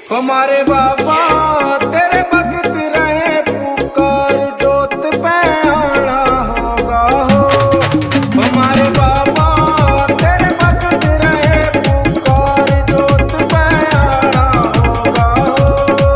हमारे बाबा तेरे भगत रहे पुकार जोत पे आना होगा हो। हमारे बाबा तेरे भगत रहे पुकार जोत पे आना होगा हो।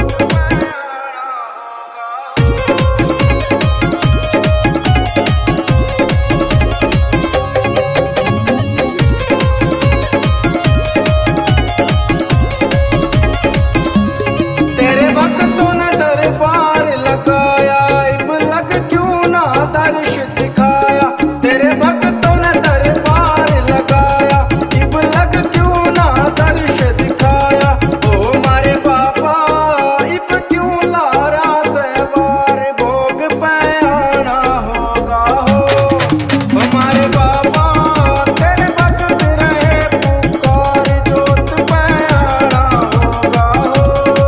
तेरे भक्तों ने दरबार लगाया, इब लग क्यों ना दर्श दिखाया। तेरे भक्तों ने दरबार लगाया, इब लग क्यों ना दर्श दिखाया। ओ हमारे बाबा इब क्यों लारा सहवार भोग पे आना होगा हो। हमारे बाबा तेरे भक्त रहे पुकार जोत पे आना होगा हो।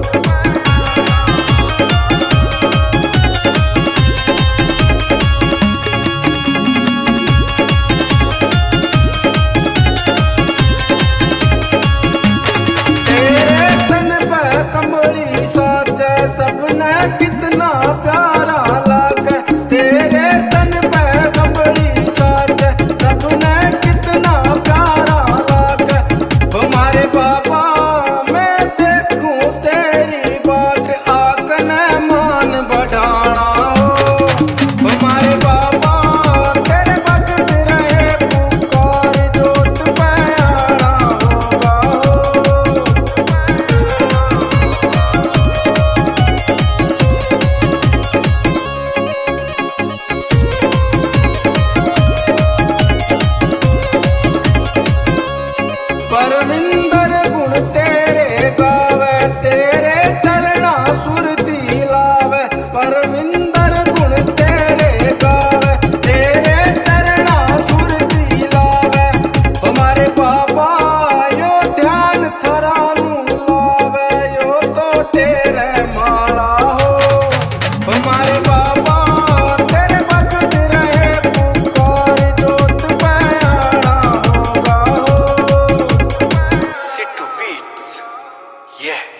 तेरे तन पे कमली साचे सबने कितना प्यारा लागे। तेरे तन पे कमली साचे सबने कितना प्यारा लागे। हमारे बाबा मैं देखूं तेरी बाट आकने मान बढ़ाना हो। हमारे बाबा तेरे भक्त रहे पुकार जोत पे आना होगा हो। परविंद